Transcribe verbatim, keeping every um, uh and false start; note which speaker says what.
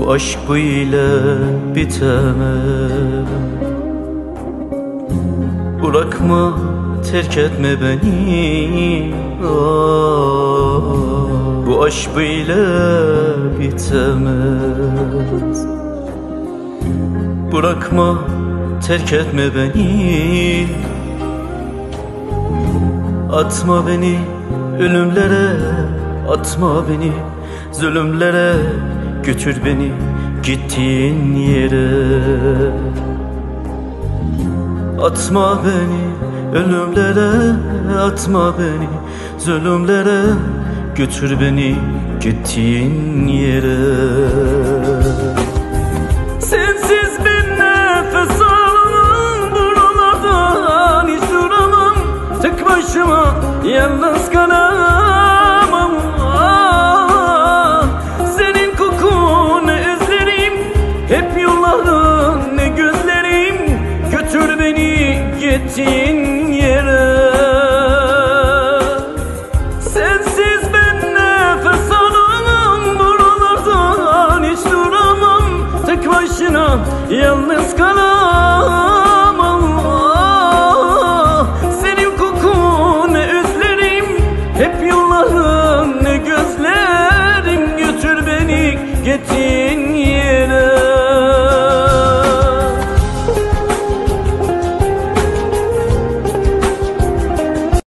Speaker 1: Bu aşk böyle bitemez. Bırakma, terk etme beni. Ah, bu aşk böyle bitemez. Bırakma, terk etme beni. Atma beni ölümlere, atma beni zulümlere. Götür beni gittiğin yere. Atma beni ölümlere, atma beni zulümlere. Götür beni gittiğin yere. Sensiz bir nefes alamam, buralardan hiç duramam. Tek başıma yalnız kalamam. Ah, senin kokunu özlerim, hep yolların ne gözlerim. Götür beni gittiğin